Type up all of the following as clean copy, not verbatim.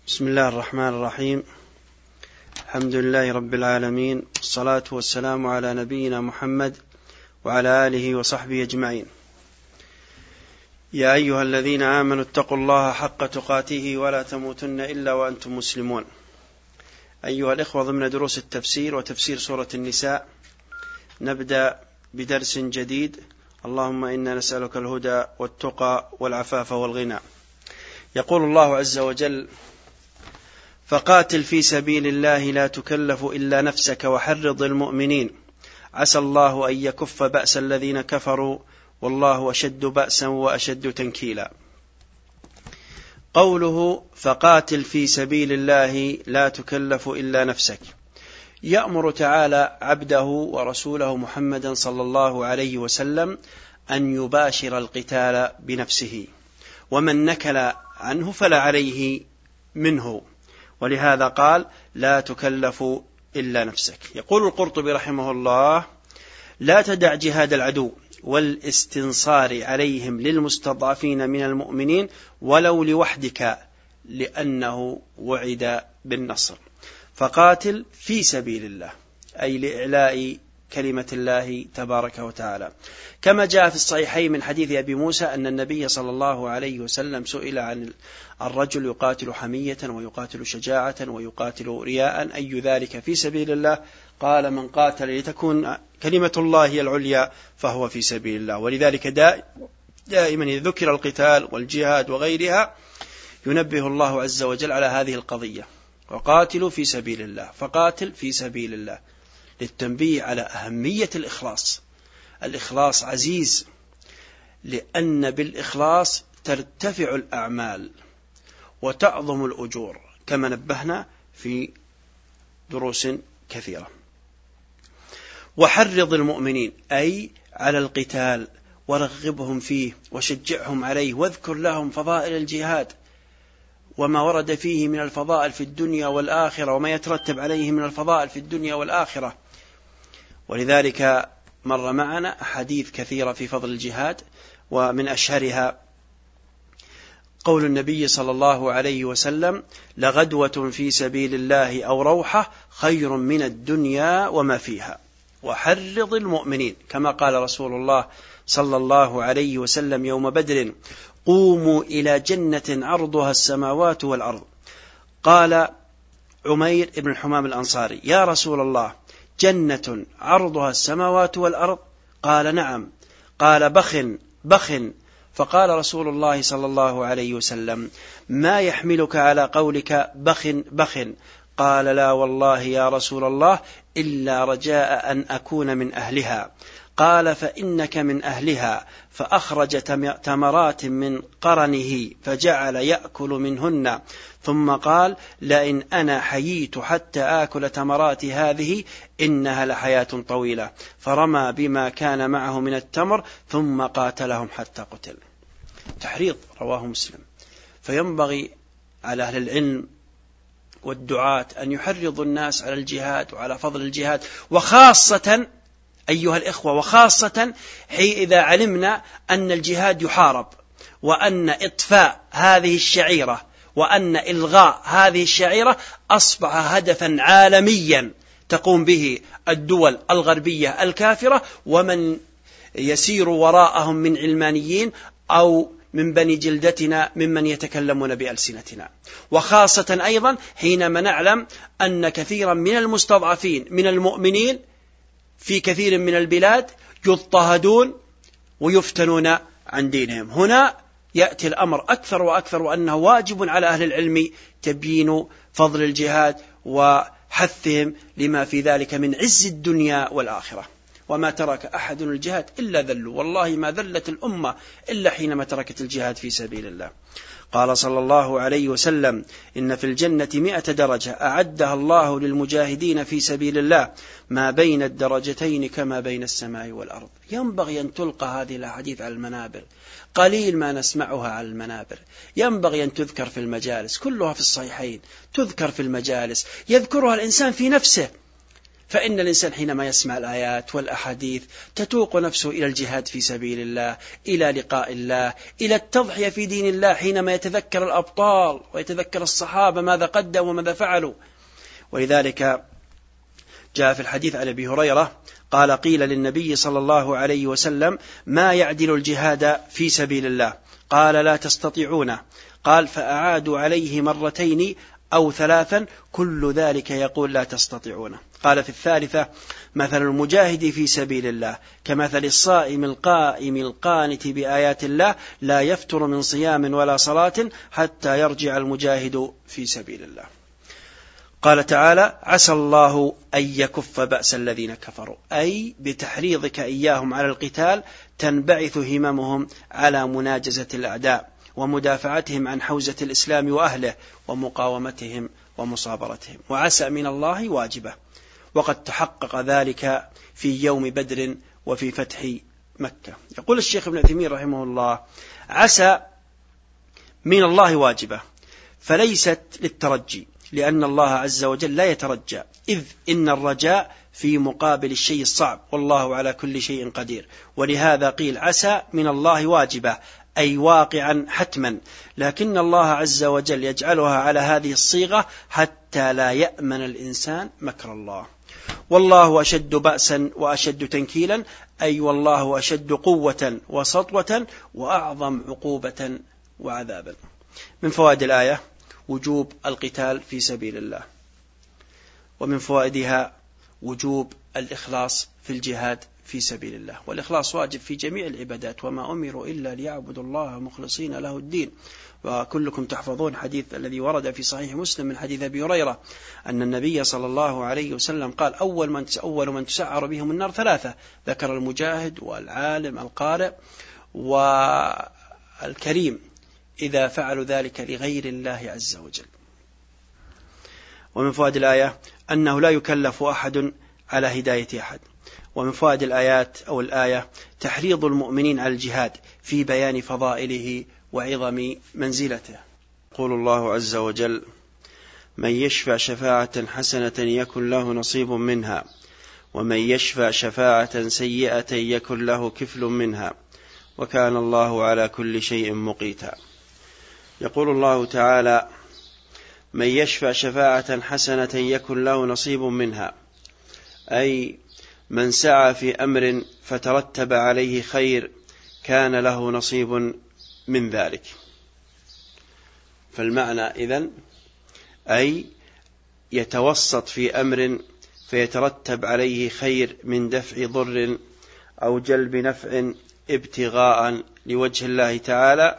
بسم الله الرحمن الرحيم. الحمد لله رب العالمين، الصلاة والسلام على نبينا محمد وعلى آله وصحبه أجمعين. يا أيها الذين آمنوا اتقوا الله حق تقاته ولا تموتن إلا وأنتم مسلمون. أيها الإخوة، ضمن دروس التفسير وتفسير سورة النساء نبدأ بدرس جديد. اللهم إنا نسألك الهدى والتقى والعفاف والغنى. يقول الله عز وجل: فقاتل في سبيل الله لا تكلف إلا نفسك وحرض المؤمنين عسى الله أن يكف بأس الذين كفروا والله أشد بأسا وأشد تنكيلا. قوله فقاتل في سبيل الله لا تكلف إلا نفسك، يأمر تعالى عبده ورسوله محمدا صلى الله عليه وسلم أن يباشر القتال بنفسه، ومن نكل عنه فلا عليه منه، ولهذا قال لا تكلف إلا نفسك. يقول القرطبي رحمه الله: لا تدع جهاد العدو والاستنصار عليهم للمستضعفين من المؤمنين ولو لوحدك لأنه وعد بالنصر. فقاتل في سبيل الله أي لإعلاء كلمة الله تبارك وتعالى، كما جاء في الصحيحين من حديث أبي موسى أن النبي صلى الله عليه وسلم سئل عن الرجل يقاتل حمية ويقاتل شجاعة ويقاتل رياء أي ذلك في سبيل الله؟ قال: من قاتل لتكون كلمة الله هي العليا فهو في سبيل الله. ولذلك دائما إذا ذكر القتال والجهاد وغيرها ينبه الله عز وجل على هذه القضية: وقاتلوا في سبيل الله، فقاتل في سبيل الله، للتنبيه على أهمية الإخلاص. الإخلاص عزيز، لأن بالإخلاص ترتفع الأعمال وتعظم الأجور، كما نبهنا في دروس كثيرة. وحرض المؤمنين أي على القتال، ورغبهم فيه وشجعهم عليه، واذكر لهم فضائل الجهاد وما ورد فيه من الفضائل في الدنيا والآخرة، وما يترتب عليه من الفضائل في الدنيا والآخرة. ولذلك مر معنا أحاديث كثيرة في فضل الجهاد، ومن أشهرها قول النبي صلى الله عليه وسلم: لغدوة في سبيل الله أو روحة خير من الدنيا وما فيها. وحرض المؤمنين، كما قال رسول الله صلى الله عليه وسلم يوم بدر: قوموا إلى جنة عرضها السماوات والأرض. قال عمير بن الحمام الأنصاري: يا رسول الله، جنة عرضها السماوات والأرض؟ قال: نعم. قال: بخ. فقال رسول الله صلى الله عليه وسلم: ما يحملك على قولك بخ؟ قال: لا والله يا رسول الله، إلا رجاء أن أكون من أهلها. قال: فإنك من أهلها. فأخرج تمرات من قرنه فجعل يأكل منهن، ثم قال: لئن أنا حييت حتى آكل تمرات هذه إنها لحياة طويلة. فرمى بما كان معه من التمر ثم قاتلهم حتى قتل. تحريض، رواه مسلم. فينبغي على أهل العلم والدعاة أن يحرضوا الناس على الجهاد وعلى فضل الجهاد، وخاصة أيها الإخوة، وخاصة إذا علمنا أن الجهاد يحارب، وأن إطفاء هذه الشعيرة وأن إلغاء هذه الشعيرة أصبح هدفا عالميا تقوم به الدول الغربية الكافرة ومن يسير وراءهم من علمانيين أو من بني جلدتنا ممن يتكلمون بألسنتنا. وخاصة أيضا حينما نعلم أن كثيرا من المستضعفين من المؤمنين في كثير من البلاد يضطهدون ويفتنون عن دينهم. هنا يأتي الأمر أكثر وأكثر، وأنه واجب على أهل العلم تبيين فضل الجهاد وحثهم لما في ذلك من عز الدنيا والآخرة. وما ترك أحد الجهاد إلا ذلوا، والله ما ذلت الأمة إلا حينما تركت الجهاد في سبيل الله. قال صلى الله عليه وسلم: إن في الجنة 100 درجة أعدها الله للمجاهدين في سبيل الله، ما بين الدرجتين كما بين السماء والأرض. ينبغي أن تلقى هذه الأحاديث على المنابر، قليل ما نسمعها على المنابر. ينبغي أن تذكر في المجالس، كلها في الصحيحين، تذكر في المجالس، يذكرها الإنسان في نفسه، فإن الإنسان حينما يسمع الآيات والأحاديث تتوق نفسه إلى الجهاد في سبيل الله، إلى لقاء الله، إلى التضحية في دين الله، حينما يتذكر الأبطال ويتذكر الصحابة ماذا قدموا وماذا فعلوا. ولذلك جاء في الحديث عن أبي هريرة قال: قيل للنبي صلى الله عليه وسلم: ما يعدل الجهاد في سبيل الله؟ قال: لا تستطيعونه. قال: فأعادوا عليه مرتين أو ثلاثا كل ذلك يقول: لا تستطيعونه. قال في الثالثة: مثل المجاهد في سبيل الله كمثل الصائم القائم القانت بآيات الله لا يفتر من صيام ولا صلاة حتى يرجع المجاهد في سبيل الله. قال تعالى: عسى الله أن يكف بأس الذين كفروا، أي بتحريضك إياهم على القتال تنبعث هممهم على مناجزة الأعداء ومدافعتهم عن حوزة الإسلام وأهله ومقاومتهم ومصابرتهم. وعسى من الله واجبة، وقد تحقق ذلك في يوم بدر وفي فتح مكة. يقول الشيخ ابن عثيمين رحمه الله: عسى من الله واجبة، فليست للترجي، لأن الله عز وجل لا يترجى، إذ إن الرجاء في مقابل الشيء الصعب، والله على كل شيء قدير. ولهذا قيل عسى من الله واجبة، أي واقعا حتما، لكن الله عز وجل يجعلها على هذه الصيغة حتى لا يأمن الإنسان مكر الله. والله أشد بأسا وأشد تنكيلا، أي والله أشد قوة وسطوة وأعظم عقوبة وعذابا. من فوائد الآية وجوب القتال في سبيل الله، ومن فوائدها وجوب الإخلاص في الجهاد في سبيل الله، والإخلاص واجب في جميع العبادات، وما أمروا إلا ليعبدوا الله مخلصين له الدين. وكلكم تحفظون حديث الذي ورد في صحيح مسلم من حديث أبي هريرة أن النبي صلى الله عليه وسلم قال: أول من تسعر بهم النار ثلاثة، ذكر المجاهد والعالم القارئ والكريم إذا فعلوا ذلك لغير الله عز وجل. ومن فوائد الآية أنه لا يكلف أحد على هداية أحد. ومن فوائد الآيات أو الآية تحريض المؤمنين على الجهاد في بيان فضائله وعظم منزلته. يقول الله عز وجل: من يشفع شفاعة حسنة يكن له نصيب منها، ومن يشفع شفاعة سيئة يكن له كفل منها، وكان الله على كل شيء مقيتا. يقول الله تعالى: من يشفع شفاعة حسنة يكن له نصيب منها، أي من سعى في أمر فترتب عليه خير كان له نصيب من ذلك. فالمعنى إذن أي يتوسط في أمر فيترتب عليه خير من دفع ضر أو جلب نفع ابتغاء لوجه الله تعالى،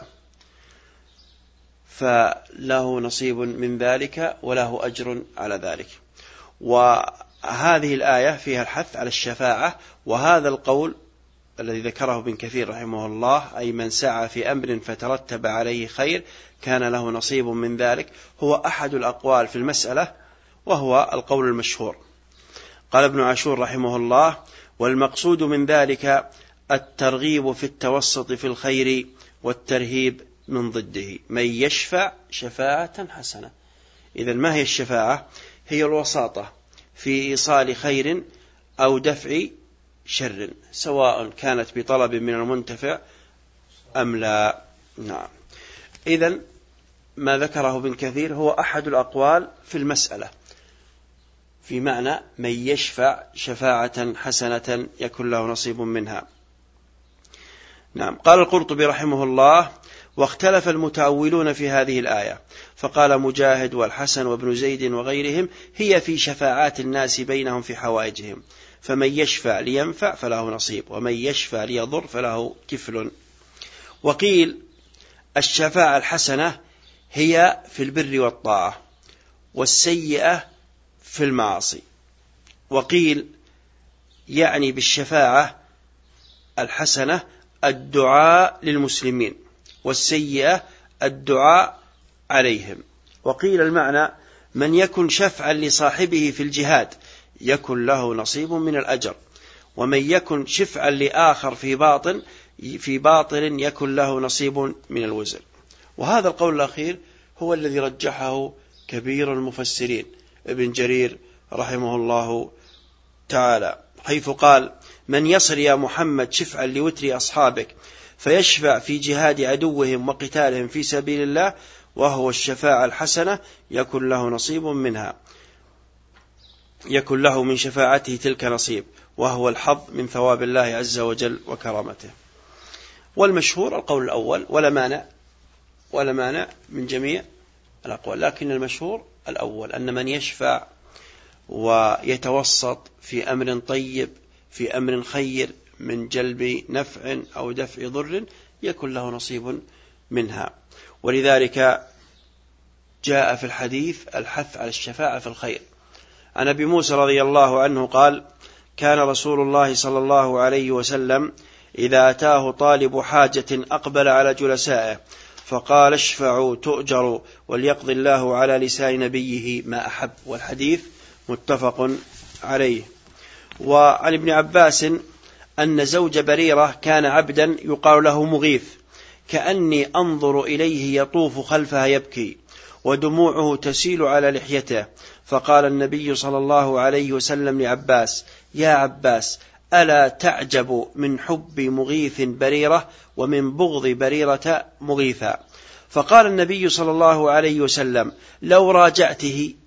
فله نصيب من ذلك وله أجر على ذلك. وهذه الآية فيها الحث على الشفاعة، وهذا القول الذي ذكره ابن كثير رحمه الله أي من سعى في أمر فترتب عليه خير كان له نصيب من ذلك هو أحد الأقوال في المسألة، وهو القول المشهور. قال ابن عاشور رحمه الله: والمقصود من ذلك الترغيب في التوسط في الخير والترهيب من ضده. من يشفع شفاعة حسنة، إذن ما هي الشفاعة؟ هي الوساطة في إيصال خير أو دفع شر، سواء كانت بطلب من المنتفع أم لا. نعم. إذن ما ذكره ابن كثير هو أحد الأقوال في المسألة في معنى من يشفع شفاعة حسنة يكن له نصيب منها. نعم. قال القرطبي رحمه الله: واختلف المتأولون في هذه الآية، فقال مجاهد والحسن وابن زيد وغيرهم: هي في شفاعات الناس بينهم في حوائجهم، فمن يشفع لينفع فله نصيب، ومن يشفع ليضر فله كفل. وقيل الشفاعة الحسنة هي في البر والطاعة، والسيئة في المعاصي. وقيل يعني بالشفاعة الحسنة الدعاء للمسلمين، والسيئة الدعاء عليهم. وقيل المعنى من يكن شفعا لصاحبه في الجهاد يكن له نصيب من الأجر، ومن يكن شفعا لآخر في باطل يكن له نصيب من الوزر. وهذا القول الأخير هو الذي رجحه كبير المفسرين ابن جرير رحمه الله تعالى حيث قال: من يصل يا محمد شفعا لوتر أصحابك فيشفع في جهاد عدوهم وقتالهم في سبيل الله وهو الشفاعة الحسنة يكن له نصيب منها، يكن له من شفاعته تلك نصيب، وهو الحظ من ثواب الله عز وجل وكرامته. والمشهور القول الأول، ولا مانع من جميع الأقوال، لكن المشهور الأول أن من يشفع ويتوسط في أمر طيب في أمر خير من جلب نفع أو دفع ضر يكن له نصيب منها. ولذلك جاء في الحديث الحث على الشفاعة في الخير. عن أبي موسى رضي الله عنه قال: كان رسول الله صلى الله عليه وسلم إذا أتاه طالب حاجة أقبل على جلسائه فقال: اشفعوا تؤجروا وليقضي الله على لسان نبيه ما أحب. والحديث متفق عليه. وعن ابن عباس أن زوج بريرة كان عبدا يقال له مغيث، كأني أنظر إليه يطوف خلفها يبكي ودموعه تسيل على لحيته، فقال النبي صلى الله عليه وسلم لعباس: يا عباس، ألا تعجب من حب مغيث بريرة ومن بغض بريرة مغيثا؟ فقال النبي صلى الله عليه وسلم: لو راجعته.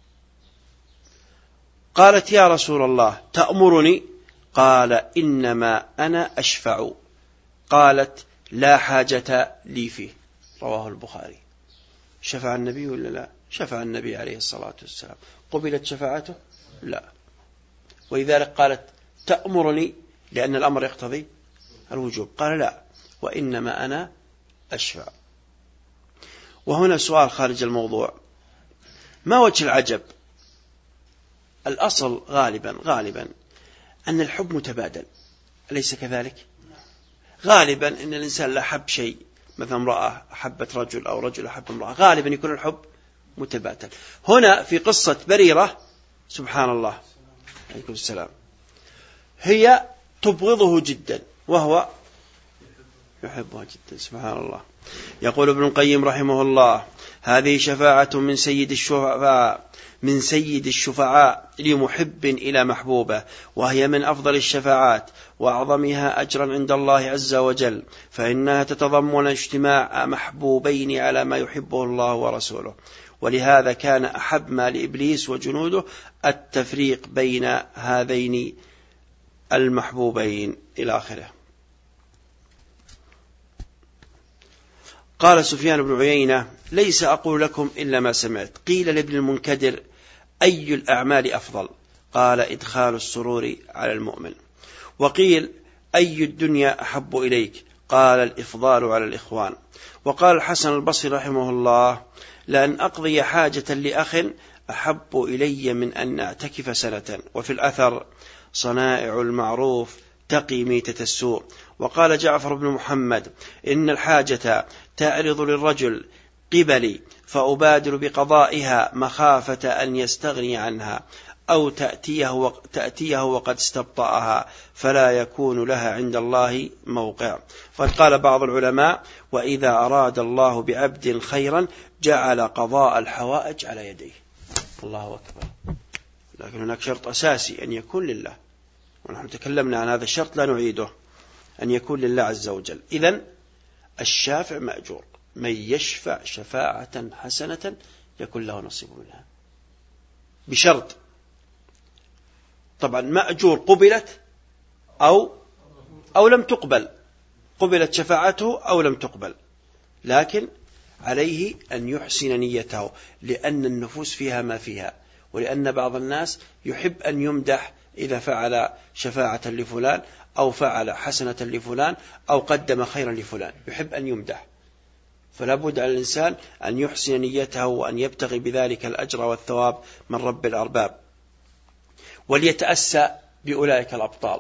قالت: يا رسول الله تأمرني؟ قال: إنما أنا أشفع. قالت: لا حاجة لي فيه. رواه البخاري. شفع النبي ولا لا؟ شفع النبي عليه الصلاة والسلام. قبلت شفاعته؟ لا. ولذلك قالت: تأمرني، لأن الأمر يقتضي الوجوب. قال: لا، وإنما أنا أشفع. وهنا سؤال خارج الموضوع: ما وجه العجب؟ الأصل غالبا أن الحب متبادل، أليس كذلك؟ غالبا أن الإنسان لا أحب شيء، مثلا امرأة أحبت رجل أو رجل أحب امرأة، غالبا يكون الحب متبادل. هنا في قصة بريرة سبحان الله عليكم السلام، هي تبغضه جدا وهو يحبها جدا سبحان الله. يقول ابن القيم رحمه الله: هذه شفاعة من سيد الشفعاء لمحب إلى محبوبة، وهي من أفضل الشفاعات وأعظمها أجرا عند الله عز وجل، فإنها تتضمن اجتماع محبوبين على ما يحبه الله ورسوله. ولهذا كان أحب ما لإبليس وجنوده التفريق بين هذين المحبوبين إلى آخره. قال سفيان بن عيينة: ليس أقول لكم إلا ما سمعت. قيل لابن المنكدر: أي الأعمال أفضل؟ قال: إدخال السرور على المؤمن. وقيل: أي الدنيا أحب إليك؟ قال: الإفضال على الإخوان. وقال الحسن البصري رحمه الله: لأن أقضي حاجة لأخ أحب إلي من أن أعتكف سنة. وفي الأثر: صنائع المعروف تقي ميتة السوء. وقال جعفر بن محمد: إن الحاجة تعرض للرجل قبلي فأبادر بقضائها مخافة أن يستغني عنها، أو تأتيه وقد استبطأها فلا يكون لها عند الله موقع. قد قال بعض العلماء: وإذا أراد الله بعبد خيرا جعل قضاء الحوائج على يديه. الله أكبر. لكن هناك شرط أساسي، أن يكون لله، ونحن تكلمنا عن هذا الشرط لا نعيده، أن يكون لله عز وجل. إذن الشافع مأجور، من يشفع شفاعة حسنة يكون له نصيب منها، بشرط طبعا مأجور قبلت أو لم تقبل، قبلت شفاعته أو لم تقبل، لكن عليه أن يحسن نيته، لأن النفوس فيها ما فيها، ولأن بعض الناس يحب أن يمدح إذا فعل شفاعة لفلان أو فعل حسنة لفلان أو قدم خيرا لفلان، يحب أن يمدح. فلا بد على الإنسان أن يحسن نيته وأن يبتغي بذلك الأجر والثواب من رب الأرباب، وليتأسى بأولئك الأبطال: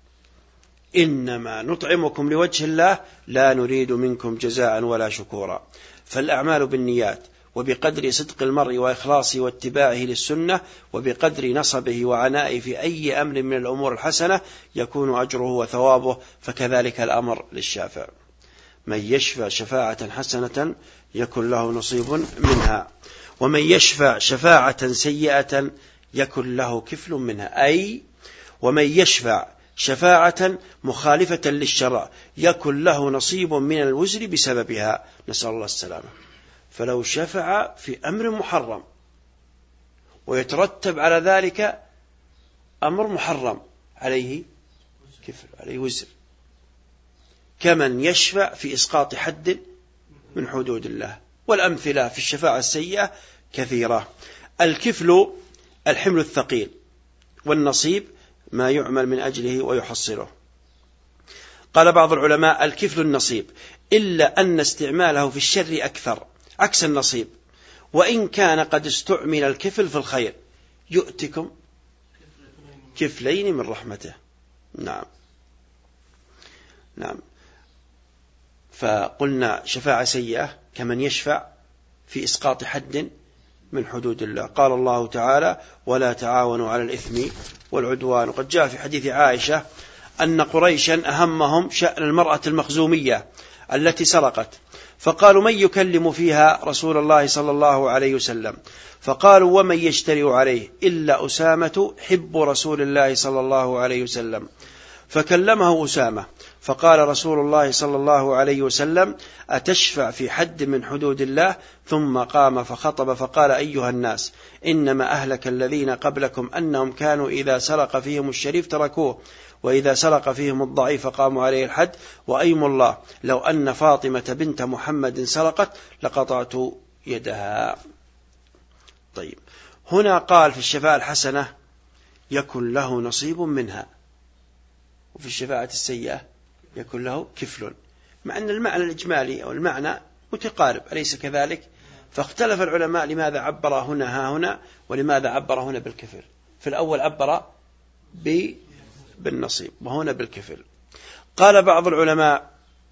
إنما نطعمكم لوجه الله لا نريد منكم جزاء ولا شكورا. فالأعمال بالنيات، وبقدر صدق المرء وإخلاصه واتباعه للسنة، وبقدر نصبه وعنائه في أي أمر من الأمور الحسنة يكون أجره وثوابه، فكذلك الأمر للشافع. من يشفع شفاعة حسنة يكن له نصيب منها، ومن يشفع شفاعة سيئة يكن له كفل منها، أي ومن يشفع شفاعة مخالفة للشرع يكن له نصيب من الوزر بسببها، نسأل الله السلامة. فلو شفع في أمر محرم ويترتب على ذلك أمر محرم عليه كفر، عليه وزر، كمن يشفع في إسقاط حد من حدود الله. والأمثلة في الشفاعة السيئة كثيرة. الكفل الحمل الثقيل، والنصيب ما يعمل من أجله ويحصله. قال بعض العلماء الكفل النصيب، إلا أن استعماله في الشر أكثر، عكس النصيب، وإن كان قد استعمل الكفل في الخير يؤتكم كفلين من رحمته. نعم. فقلنا شفاعة سيئة كمن يشفع في إسقاط حد من حدود الله. قال الله تعالى ولا تعاونوا على الإثم والعدوان. وقد جاء في حديث عائشة أن قريشا أهمهم شأن المرأة المخزومية التي سرقت، فقالوا من يكلم فيها رسول الله صلى الله عليه وسلم؟ فقالوا ومن يجترئ عليه إلا أسامة حب رسول الله صلى الله عليه وسلم. فكلمه أسامة فقال رسول الله صلى الله عليه وسلم أتشفع في حد من حدود الله؟ ثم قام فخطب فقال أيها الناس إنما أهلك الذين قبلكم أنهم كانوا إذا سرق فيهم الشريف تركوه، وإذا سرق فيهم الضعيف قاموا عليه الحد، وأيم الله لو أن فاطمة بنت محمد سرقت لقطعت يدها. طيب، هنا قال في الشفاعة الحسنة يكن له نصيب منها، وفي الشفاعة السيئة يكون له كفل، مع أن المعنى الإجمالي أو المعنى متقارب، أليس كذلك؟ فاختلف العلماء لماذا عبر هنا هنا ولماذا عبر هنا بالكفل. في الأول عبر بالنصيب وهنا بالكفل. قال بعض العلماء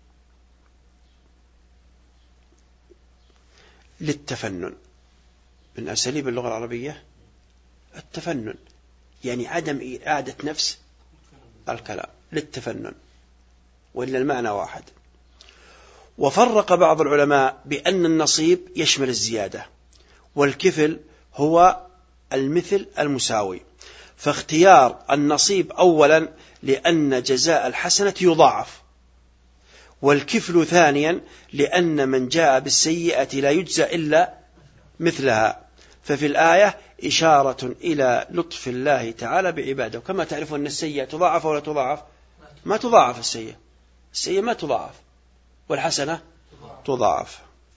للتفنن، من أساليب اللغة العربية التفنن، يعني عدم إعادة نفس الكلام، للتفنن، وإلا المعنى واحد. وفرق بعض العلماء بأن النصيب يشمل الزيادة، والكفل هو المثل المساوي. فاختيار النصيب أولا لأن جزاء الحسنة يضاعف، والكفل ثانيا لأن من جاء بالسيئة لا يجزى إلا مثلها. ففي الآية إشارة إلى لطف الله تعالى بعباده. كما تعرفون أن السيئة تضاعف ولا تضاعف؟ ما تضاعف السيئة ما تضاعف، والحسنة تضاعف.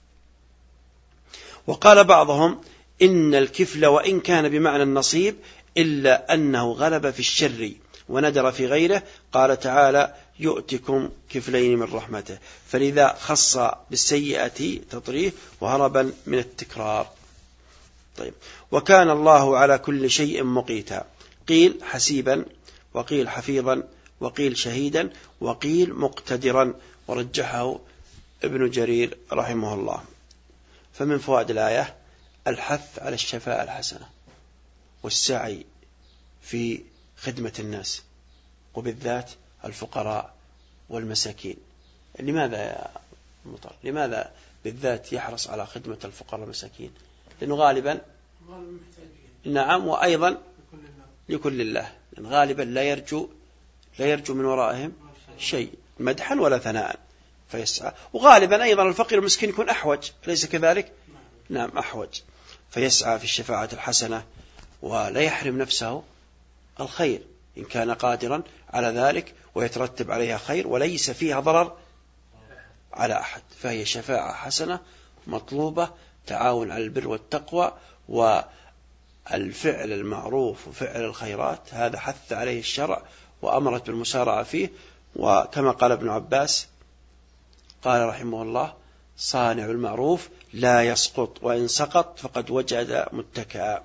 وقال بعضهم إن الكفل وإن كان بمعنى النصيب إلا أنه غلب في الشر وندر في غيره. قال تعالى يؤتكم كفلين من رحمته، فلذا خص بالسيئة تطريه وهربا من التكرار. طيب، وكان الله على كل شيء مقيتا، قيل حسيبا، وقيل حفيظا، وقيل شهيدا، وقيل مقتدرا، ورجحه ابن جرير رحمه الله. فمن فوائد الآية الحث على الشفاعة الحسنة والسعي في خدمة الناس، وبالذات الفقراء والمساكين. لماذا يا مطر؟ لماذا بالذات يحرص على خدمة الفقراء والمساكين؟ لأنه غالبا نعم، وأيضا لكل الله، لأن غالبا لا يرجو من ورائهم شيء مدحا ولا ثناء فيسعى. وغالبا أيضا الفقير والمسكين يكون أحوج، ليس كذلك؟ نعم أحوج، فيسعى في الشفاعة الحسنة ولا يحرم نفسه الخير إن كان قادرا على ذلك، ويترتب عليها خير وليس فيها ضرر على أحد. فهي شفاعة حسنة مطلوبة، تعاون على البر والتقوى والفعل المعروف وفعل الخيرات، هذا حث عليه الشرع وأمرت بالمسارعة فيه. وكما قال ابن عباس قال رحمه الله صانع المعروف لا يسقط، وإن سقط فقد وجد متكئا.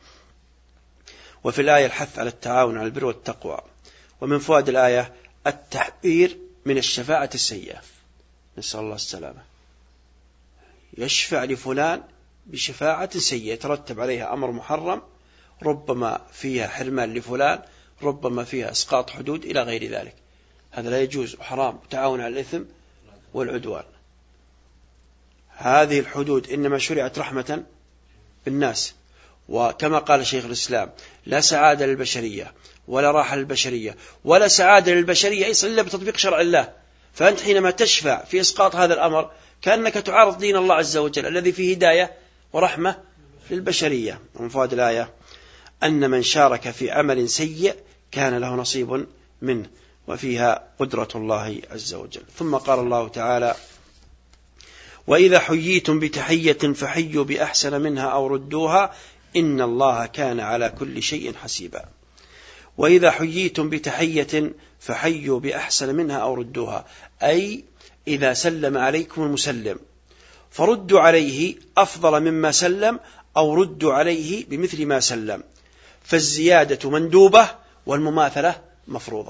وفي الآية الحث على التعاون على البر والتقوى. ومن فوائد الآية التحذير من الشفاعة السيئة، نسأل الله السلامة. يشفع لفلان بشفاعة سيئة يترتب عليها أمر محرم، ربما فيها حرمان لفلان، ربما فيها إسقاط حدود إلى غير ذلك. هذا لا يجوز، حرام، تعاون على الإثم والعدوان. هذه الحدود إنما شرعت رحمة بالناس، وكما قال شيخ الإسلام لا سعادة للبشرية ولا راحة للبشرية ولا سعادة للبشرية إلا بتطبيق شرع الله. فأنت حينما تشفع في إسقاط هذا الأمر كأنك تعارض دين الله عز وجل الذي فيه هداية ورحمة للبشرية. ومن فوائد الآية أن من شارك في عمل سيء كان له نصيب منه، وفيها قدرة الله عز وجل. ثم قال الله تعالى: وإذا حييتم بتحية فحيوا بأحسن منها أو ردوها إن الله كان على كل شيء حسيبا. وإذا حييتم بتحية فحيوا بأحسن منها أو ردوها، أي إذا سلم عليكم المسلم فردوا عليه أفضل مما سلم أو ردوا عليه بمثل ما سلم، فالزيادة مندوبة والمماثلة مفروضة.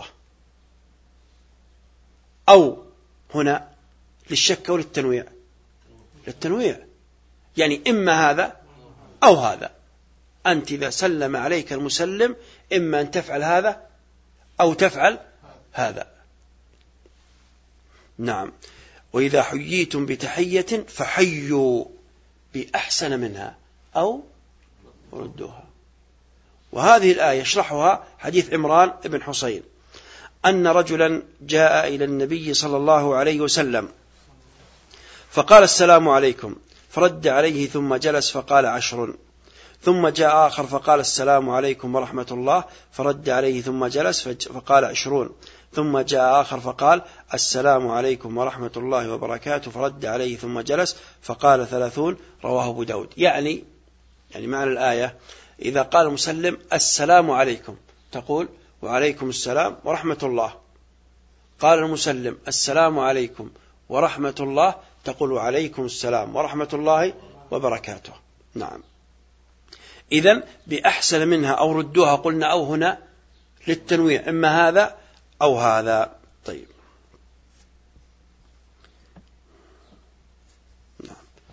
أو هنا للشك وللتنويع، للتنويع يعني إما هذا أو هذا. أنت إذا سلم عليك المسلم إما أن تفعل هذا أو تفعل هذا. نعم. وإذا حييتم بتحية فحيوا بأحسن منها أو ردوها. وهذه الآية يشرحها حديث عمران بن حصين أن رجلا جاء إلى النبي صلى الله عليه وسلم فقال: السلام عليكم، فرد عليه ثم جلس فقال: 10. ثم جاء آخر فقال: السلام عليكم ورحمة الله، فرد عليه ثم جلس فقال: 20. ثم جاء آخر فقال: السلام عليكم ورحمة الله وبركاته، فرد عليه ثم جلس فقال: 30. رواه أبو داود. يعني معنى الآية إذا قال المسلم السلام عليكم تقول: وعليكم السلام ورحمة الله. قال المسلم السلام عليكم ورحمة الله تقول: وعليكم السلام ورحمة الله وبركاته. نعم. إذن بأحسن منها أو ردوها قلنا أو هنا للتنويع، إما هذا أو هذا. طيب. نعم.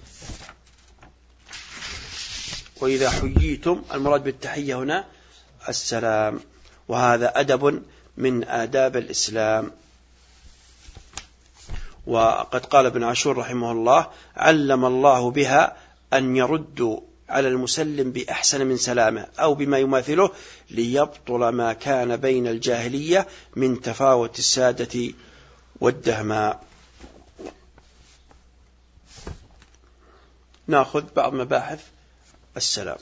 وإذا حييتم المراد بالتحية هنا السلام، وهذا أدب من آداب الإسلام. وقد قال ابن عاشور رحمه الله: علم الله بها أن يردوا على المسلم بأحسن من سلامه أو بما يماثله ليبطل ما كان بين الجاهلية من تفاوت السادة والدهماء. نأخذ بعض مباحث السلام.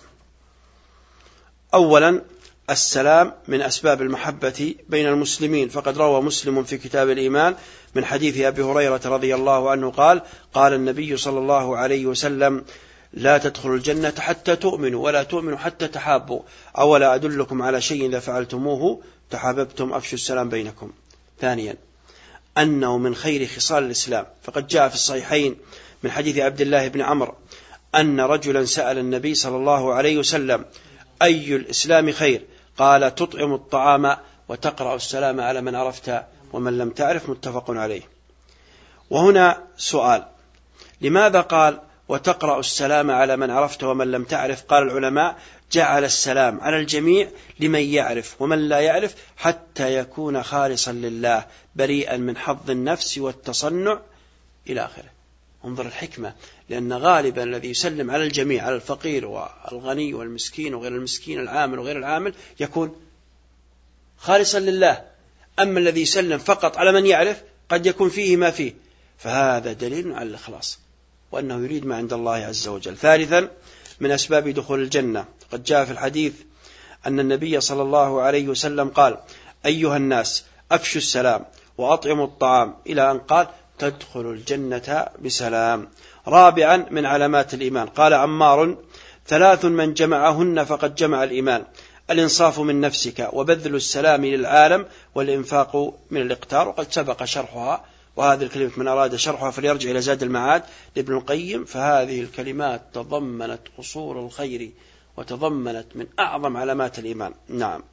أولا، السلام من أسباب المحبة بين المسلمين، فقد روى مسلم في كتاب الإيمان من حديث أبي هريرة رضي الله عنه قال: قال النبي صلى الله عليه وسلم: لا تدخلوا الجنة حتى تؤمنوا ولا تؤمنوا حتى تحابوا، أولا أدلكم على شيء إذا فعلتموه تحاببتم أفشوا السلام بينكم. ثانيا، أنه من خير خصال الإسلام، فقد جاء في الصحيحين من حديث عبد الله بن عمرو أن رجلا سأل النبي صلى الله عليه وسلم: أي الإسلام خير؟ قال: تطعم الطعام وتقرأ السلام على من عرفت ومن لم تعرف. متفق عليه. وهنا سؤال: لماذا قال وتقرأ السلام على من عرفت ومن لم تعرف؟ قال العلماء: جعل السلام على الجميع لمن يعرف ومن لا يعرف حتى يكون خالصا لله بريئا من حظ النفس والتصنع إلى آخره. انظر الحكمة، لأن غالبا الذي يسلم على الجميع، على الفقير والغني والمسكين وغير المسكين، العامل وغير العامل، يكون خالصا لله. أما الذي يسلم فقط على من يعرف قد يكون فيه ما فيه، فهذا دليل على الإخلاص وأنه يريد ما عند الله عز وجل. ثالثا، من أسباب دخول الجنة، قد جاء في الحديث أن النبي صلى الله عليه وسلم قال: أيها الناس أفشوا السلام وأطعموا الطعام، إلى أن قال: تدخل الجنة بسلام. رابعا، من علامات الإيمان، قال عمار: 3 من جمعهن فقد جمع الإيمان: الإنصاف من نفسك وبذل السلام للعالم والإنفاق من الإقتار. وقد سبق شرحها، وهذه الكلمة من أراد شرحها فليرجع إلى زاد المعاد لابن القيم، فهذه الكلمات تضمنت قصور الخير وتضمنت من أعظم علامات الإيمان. نعم.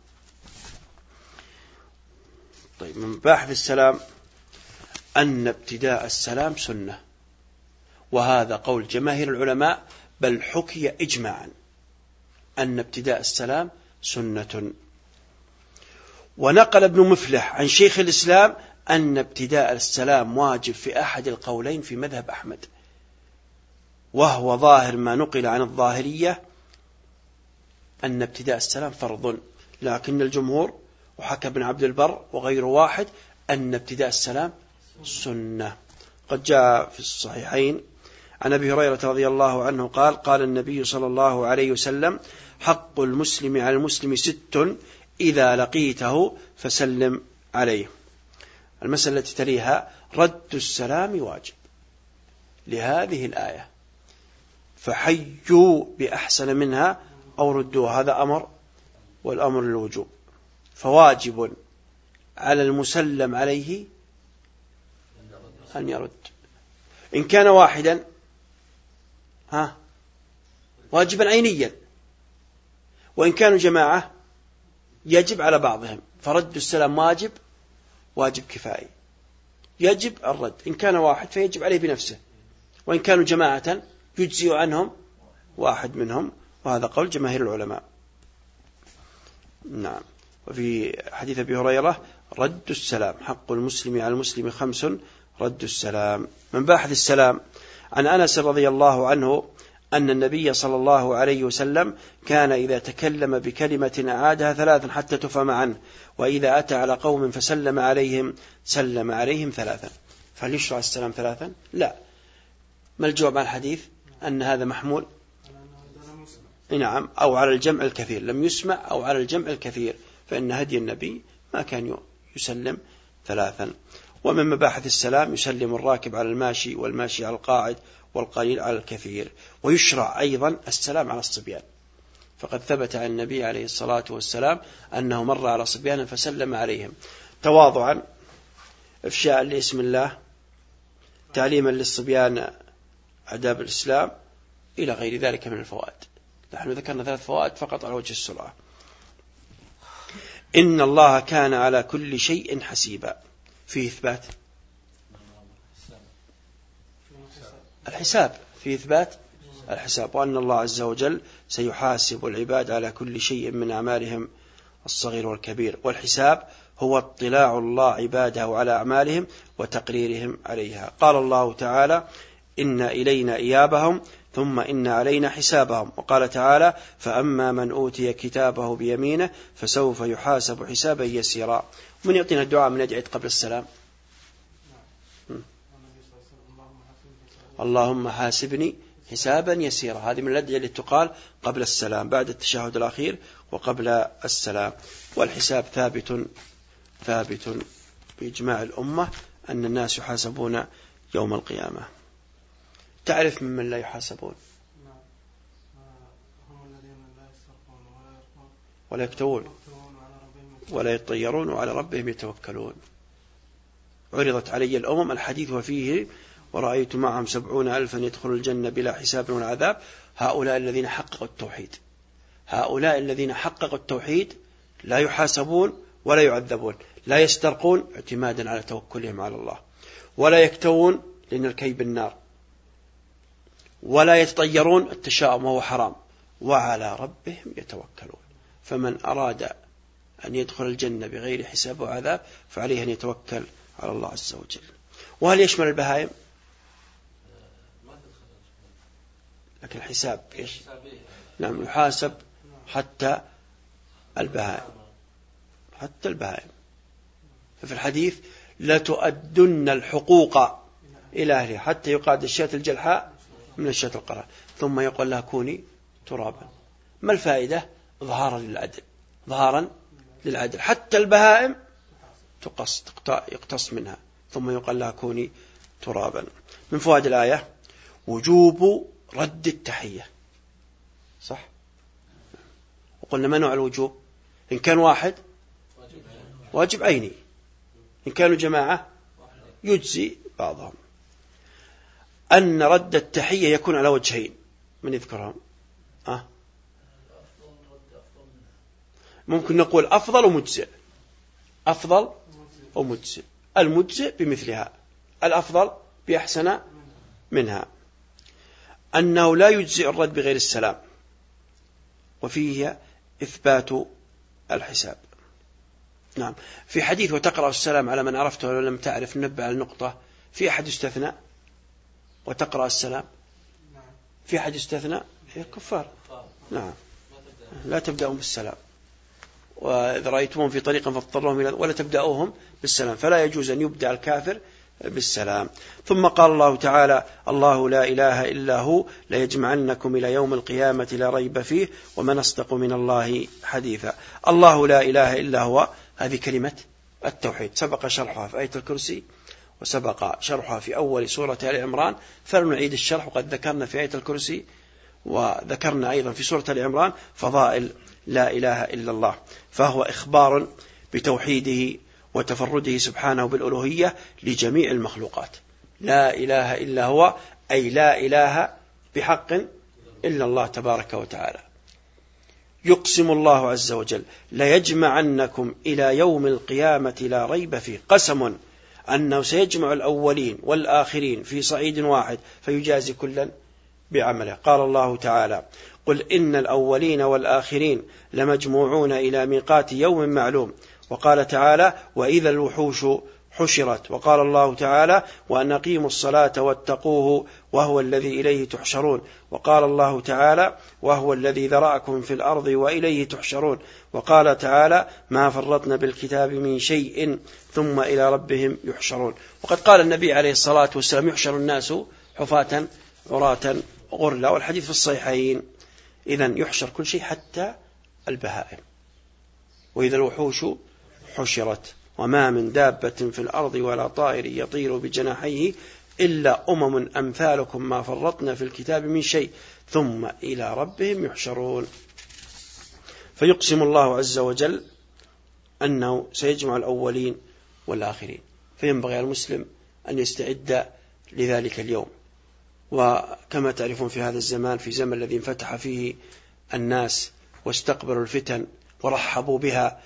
طيب، من مباحث السلام أن ابتداء السلام سنة، وهذا قول جماهير العلماء، بل حكي إجماعا أن ابتداء السلام سنة. ونقل ابن مفلح عن شيخ الإسلام أن ابتداء السلام واجب في أحد القولين في مذهب أحمد، وهو ظاهر ما نقل عن الظاهرية أن ابتداء السلام فرض، لكن الجمهور وحكى ابن عبد البر وغير واحد أن ابتداء السلام سنة. قد جاء في الصحيحين عن أبي هريرة رضي الله عنه قال قال النبي صلى الله عليه وسلم: حق المسلم على المسلم 6 إذا لقيته فسلم عليه. المسألة التي تليها رد السلام واجب لهذه الآية، فحيوا بأحسن منها أو ردوها، هذا أمر، والأمر للوجوب، فواجب على المسلم عليه أن يرد. إن كان واحدا واجبا عينيا، وإن كانوا جماعة يجب على بعضهم، فرد السلام واجب كفائي، يجب الرد. إن كان واحد فيجب عليه بنفسه، وإن كانوا جماعة يجزي عنهم واحد منهم، وهذا قول جماهير العلماء. نعم. وفي حديث أبي هريرة رد السلام حق المسلم على المسلم 5 رد السلام. من باحث السلام عن أنس رضي الله عنه أن النبي صلى الله عليه وسلم كان إذا تكلم بكلمة أعادها 3 حتى تفهم عنه، وإذا أتى على قوم فسلم عليهم سلم عليهم 3. فهل يشرع السلام 3؟ لا. ما الجواب عن الحديث؟ أن هذا محمول نعم أو على الجمع الكثير، لم يسمع أو على الجمع الكثير، فإن هدي النبي ما كان يسلم 3. ومن مباحث السلام يسلم الراكب على الماشي، والماشي على القاعد، والقليل على الكثير. ويشرع أيضا السلام على الصبيان، فقد ثبت عن النبي عليه الصلاة والسلام أنه مر على صبيان فسلم عليهم تواضعا، إفشاء لاسم الله، تعليما للصبيان آداب الإسلام، إلى غير ذلك من الفوائد. نحن ذكرنا 3 فوائد فقط على وجه السرعة. إن الله كان على كل شيء حسيبا، فيه إثبات الحساب، فيه إثبات الحساب، وأن الله عز وجل سيحاسب العباد على كل شيء من أعمالهم الصغير والكبير. والحساب هو اطلاع الله عباده على أعمالهم وتقريرهم عليها. قال الله تعالى: إن إلينا إيابهم ثم إن علينا حسابهم. وقال تعالى: فأما من أوتي كتابه بيمينه فسوف يحاسب حسابا يسيرا. من يعطينا الدعاء من يدعي قبل السلام؟ اللهم حاسبني حسابا يسيرا. هذه من الأدعية التي تقال قبل السلام، بعد التشهد الأخير وقبل السلام. والحساب ثابت بإجماع الأمة أن الناس يحاسبون يوم القيامة. تعرف ممن لا يحاسبون؟ ولا يكتوون ولا يطيرون وعلى ربهم يتوكلون. عرضت علي الأمم الحديث وفيه: ورأيت معهم 70,000 يدخلوا الجنة بلا حساب ولا عذاب. هؤلاء الذين حققوا التوحيد، هؤلاء الذين حققوا التوحيد لا يحاسبون ولا يعذبون، لا يسترقون اعتمادا على توكلهم على الله، ولا يكتوون لأن الكي بالنار، ولا يتطيرون التشاؤم وهو حرام، وعلى ربهم يتوكلون. فمن أراد أن يدخل الجنة بغير حساب وعذاب فعليه أن يتوكل على الله عز وجل. وهل يشمل البهائم؟ لكن الحساب إيش؟ نعم، يحاسب حتى البهائم، حتى البهائم. ففي الحديث: لا تؤدن الحقوق إلى أهلها حتى يقاد الشاة الجلحاء من الشاة القرى، ثم يقول لها كوني ترابا. ما الفائدة؟ ظهارا للعدل، ظهارا للعدل. حتى البهائم يقتص منها، ثم يقول لها كوني ترابا. من فوائد الآية وجوب رد التحية، صح؟ وقلنا ما نوع الوجوب؟ إن كان واحد واجب عيني، إن كانوا جماعة يجزي بعضهم. أن رد التحية يكون على وجهين، من يذكرهم؟ ممكن نقول أفضل ومجزئ، أفضل ومجزئ. المجزئ بمثلها، الأفضل بأحسن منها. أنه لا يجزئ الرد بغير السلام، وفيه إثبات الحساب. نعم. في حديث: وتقرأ السلام على من عرفته ولو لم تعرف، ننبه على النقطة. في أحد يستثنى؟ وتقرأ السلام في أحد يستثنى؟ هي الكفار. نعم. لا تبدأهم بالسلام، وإذا رأيتمهم في طريق فاضطرهم إلى ولا تبدأوهم بالسلام، فلا يجوز أن يبدأ الكافر بالسلام. ثم قال الله تعالى: الله لا إله إلا هو ليجمعنكم إلى يوم القيامة لا ريب فيه ومن أصدق من الله حديثا. الله لا إله إلا هو، هذه كلمة التوحيد، سبق شرحها في آية الكرسي وسبق شرحها في أول سورة آل عمران، فلنعيد الشرح. وقد ذكرنا في آية الكرسي وذكرنا أيضا في سورة آل عمران فضائل لا إله إلا الله، فهو إخبار بتوحيده وتفرده سبحانه بالألوهية لجميع المخلوقات. لا إله إلا هو، أي لا إله بحق إلا الله تبارك وتعالى. يقسم الله عز وجل: ليجمعنكم إلى يوم القيامة لا ريب فيه، قسم أنه سيجمع الأولين والآخرين في صعيد واحد فيجازي كلا بعمله. قال الله تعالى: قل إن الأولين والآخرين لمجموعون إلى ميقات يوم معلوم. وقال تعالى: وإذا الوحوش حشرت. وقال الله تعالى: وأن أقيموا الصلاة واتقوه وهو الذي إليه تحشرون. وقال الله تعالى: وهو الذي ذرأكم في الأرض وإليه تحشرون. وقال تعالى: ما فرطنا بالكتاب من شيء ثم إلى ربهم يحشرون. وقد قال النبي عليه الصلاة والسلام: يحشر الناس حفاة عراة غرلا، والحديث في الصحيحين. إذن يحشر كل شيء حتى البهائم. وإذا الوحوش حشرت وما من دابة في الأرض ولا طائر يطير بجناحيه إلا أمم أمثالكم ما فرطنا في الكتاب من شيء ثم إلى ربهم يحشرون. فيقسم الله عز وجل أنه سيجمع الأولين والآخرين، فينبغي على المسلم أن يستعد لذلك اليوم. وكما تعرفون في هذا الزمان، في زمن الذي انفتح فيه الناس واستقبلوا الفتن ورحبوا بها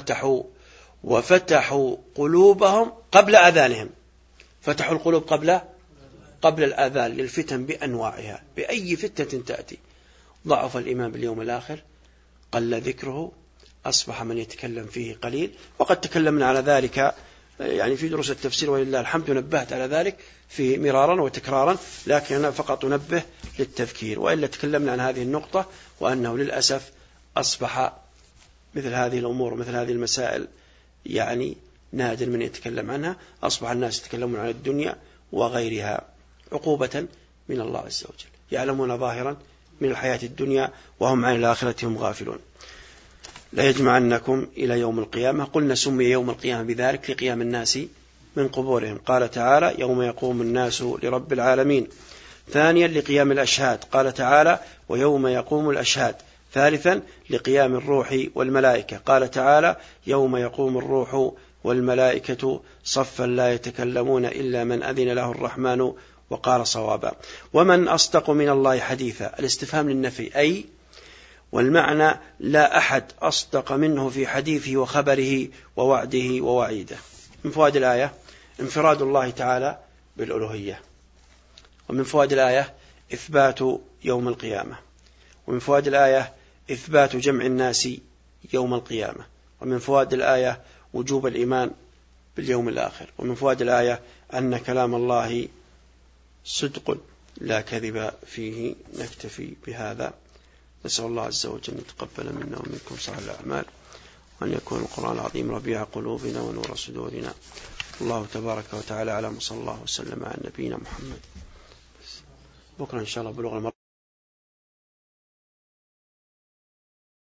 وفتحوا قلوبهم قبل أذانهم، فتحوا القلوب قبل الآذان للفتن بأنواعها، بأي فتنة تأتي. ضعف الإيمان باليوم الآخر، قل ذكره، أصبح من يتكلم فيه قليل. وقد تكلمنا على ذلك يعني في دروس التفسير ولله الحمد، نبهت على ذلك في مرارا وتكرارا، لكن أنا فقط نبه للتذكير، وإلا تكلمنا عن هذه النقطة، وأنه للأسف أصبح مثل هذه الأمور ومثل هذه المسائل يعني نادر من يتكلم عنها. أصبح الناس يتكلمون عن الدنيا وغيرها عقوبة من الله عز وجل، يعلمون ظاهرا من الحياة الدنيا وهم عن الآخرة هم غافلون. لا يجمعنكم إلى يوم القيامة. قلنا سمي يوم القيامة بذلك لقيام الناس من قبورهم. قال تعالى: يوم يقوم الناس لرب العالمين. ثانيا لقيام الأشهاد، قال تعالى: ويوم يقوم الأشهاد. ثالثا لقيام الروح والملائكة، قال تعالى: يوم يقوم الروح والملائكة صفا لا يتكلمون إلا من أذن له الرحمن وقال صوابا. ومن أصدق من الله حديثا، الاستفهام للنفي، أي والمعنى لا أحد أصدق منه في حديثه وخبره ووعده ووعيده. من فوائد الآية انفراد الله تعالى بالألوهية، ومن فوائد الآية إثبات يوم القيامة، ومن فوائد الآية إثبات جمع الناس يوم القيامة، ومن فوائد الآية وجوب الإيمان باليوم الآخر، ومن فوائد الآية أن كلام الله صدق لا كذب فيه. نكتفي بهذا، نسأل الله عز وجل أن يتقبل منا ومنكم صالح الأعمال، وأن يكون القرآن العظيم ربيع قلوبنا ونور صدورنا. الله تبارك وتعالى أعلم، صلى الله وسلم على نبينا محمد. بكرة إن شاء الله بلغنا